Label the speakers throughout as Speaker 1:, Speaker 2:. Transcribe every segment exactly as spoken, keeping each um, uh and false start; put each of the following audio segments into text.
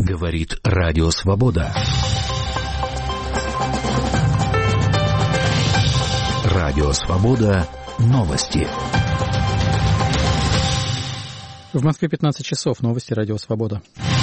Speaker 1: Говорит Радио Свобода. Радио Свобода. Новости.
Speaker 2: В Москве пятнадцать часов. Новости Радио Свобода.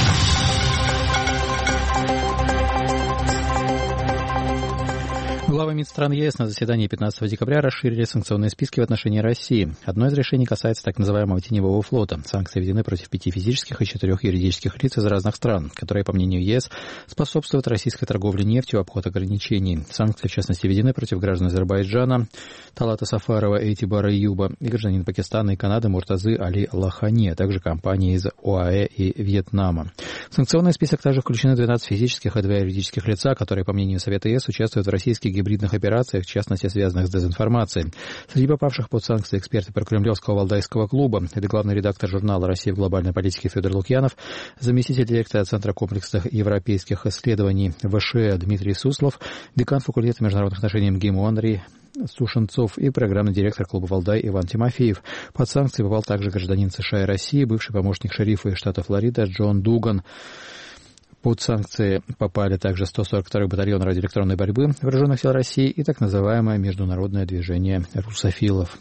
Speaker 2: Главы МИД стран ЕС на заседании пятнадцатого декабря расширили санкционные списки в отношении России. Одно из решений касается так называемого теневого флота. Санкции введены против пяти физических и четырех юридических лиц из разных стран, которые, по мнению ЕС, способствуют российской торговле нефтью, обход ограничений. Санкции, в частности, введены против граждан Азербайджана, Талата Сафарова, Эйтибара Юба и гражданин Пакистана и Канады Муртазы Али Лахани, а также компании из ОАЭ и Вьетнама. В санкционный список также включены двенадцать физических и два юридических лица, которые, по мнению Совета ЕС, участвуют в российских гибридных операциях, в частности, связанных с дезинформацией. Среди попавших под санкции эксперты прокремлевского Валдайского клуба, это главный редактор журнала «Россия в глобальной политике» Федор Лукьянов, заместитель директора Центра комплексных европейских исследований ВШЭ Дмитрий Суслов, декан факультета международных отношений МГИМО Андрей Сушенцов и программный директор клуба «Валдай» Иван Тимофеев. Под санкции попал также гражданин США и России, бывший помощник шерифа из штата Флорида Джон Дуган. Под санкции попали также сто сорок второй батальон радиоэлектронной борьбы Вооруженных сил России и так называемое международное движение русофилов.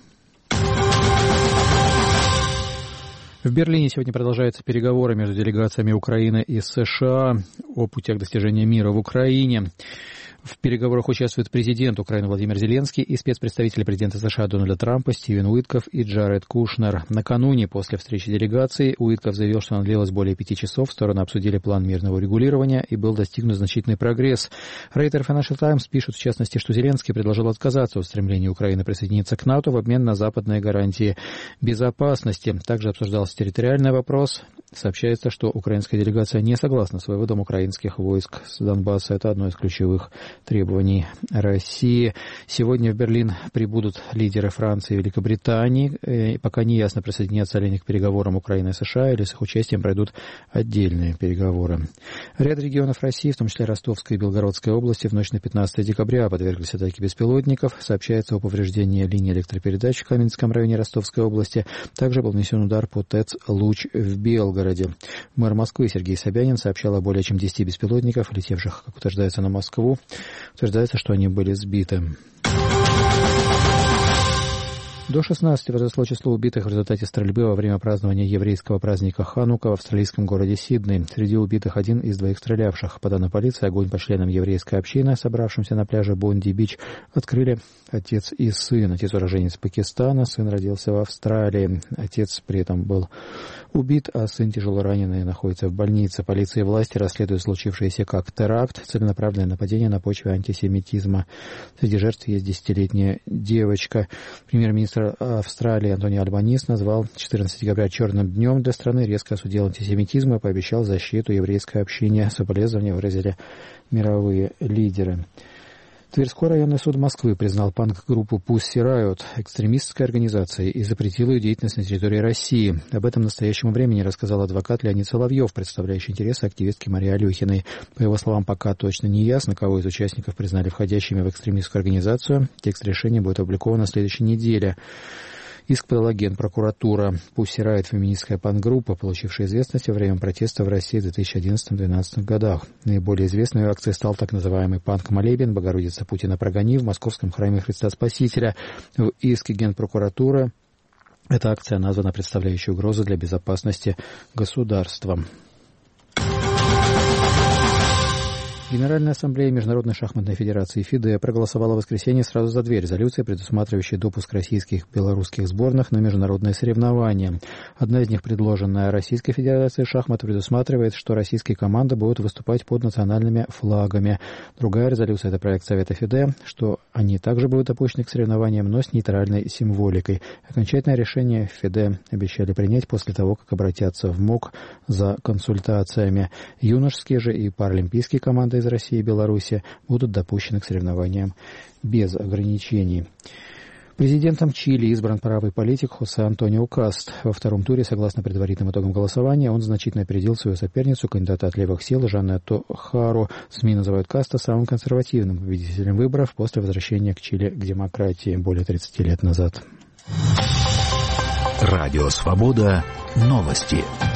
Speaker 2: В Берлине сегодня продолжаются переговоры между делегациями Украины и США о путях достижения мира в Украине. В переговорах участвует президент Украины Владимир Зеленский и спецпредставители президента США Дональда Трампа Стивен Уитков и Джаред Кушнер. Накануне, после встречи делегаций, Уитков заявил, что она длилась более пяти часов. Стороны обсудили план мирного урегулирования и был достигнут значительный прогресс. Рейтер Financial Times пишет, в частности, что Зеленский предложил отказаться от стремления Украины присоединиться к НАТО в обмен на западные гарантии безопасности. Также обсуждался территориальный вопрос. Сообщается, что украинская делегация не согласна с выводом украинских войск с Донбасса. Это одно из ключевых требований России. Сегодня в Берлин прибудут лидеры Франции и Великобритании. Пока не ясно, присоединятся ли они к переговорам Украины и США, или с их участием пройдут отдельные переговоры. Ряд регионов России, в том числе Ростовской и Белгородской области, в ночь на пятнадцатое декабря подверглись атаке беспилотников. Сообщается о повреждении линии электропередач в Каменском районе Ростовской области. Также был нанесен удар по ТЭЦ «Луч» в Белгороде. Мэр Москвы Сергей Собянин сообщал о более чем десяти беспилотников, летевших, как утверждается, на Москву. Утверждается, что они были сбиты. До шестнадцати возросло число убитых в результате стрельбы во время празднования еврейского праздника Ханука в австралийском городе Сидней. Среди убитых один из двоих стрелявших. По данным полиции, огонь по членам еврейской общины, собравшимся на пляже Бонди-Бич, открыли отец и сын. Отец уроженец Пакистана, сын родился в Австралии. Отец при этом был убит, а сын тяжело раненый находится в больнице. Полиция и власти расследуют случившееся как теракт, целенаправленное нападение на почве антисемитизма. Среди жертв есть десятилетняя девочка. Премьер-министр Австралии Антони Альбанис назвал четырнадцатого декабря черным днем для страны, резко осудил антисемитизм и пообещал защиту еврейской общине. Соболезнования выразили мировые лидеры. Тверской районный суд Москвы признал панк-группу Pussy Riot экстремистской организацией и запретил ее деятельность на территории России. Об этом в настоящему времени рассказал адвокат Леонид Соловьев, представляющий интересы активистки Марии Алюхиной. По его словам, пока точно не ясно, кого из участников признали входящими в экстремистскую организацию. Текст решения будет опубликован на следующей неделе. Иск подала Генпрокуратура. Pussy Riot — феминистская панк-группа, получившая известность во время протеста в России в две тысячи одиннадцатом-две тысячи двенадцатом годах. Наиболее известной акцией стал так называемый панк-молебен «Богородица Путина прогони» в Московском храме Христа Спасителя. В иске Генпрокуратуры эта акция названа представляющей угрозу для безопасности государства. Генеральная ассамблея Международной шахматной федерации ФИДЕ проголосовала в воскресенье сразу за две резолюции, предусматривающие допуск российских и белорусских сборных на международные соревнования. Одна из них, предложенная Российской Федерацией шахмат, предусматривает, что российские команды будут выступать под национальными флагами. Другая резолюция — это проект Совета ФИДЕ, что они также будут допущены к соревнованиям, но с нейтральной символикой. Окончательное решение ФИДЕ обещали принять после того, как обратятся в МОК за консультациями. Юношеские же и паралимпийские команды из России и Беларуси будут допущены к соревнованиям без ограничений. Президентом Чили избран правый политик Хосе Антонио Каст. Во втором туре, согласно предварительным итогам голосования, он значительно опередил свою соперницу, кандидата от левых сил Жанетту Хару. СМИ называют Каста самым консервативным победителем выборов после возвращения к Чили к демократии более тридцати лет назад.
Speaker 1: Радио Свобода. Новости.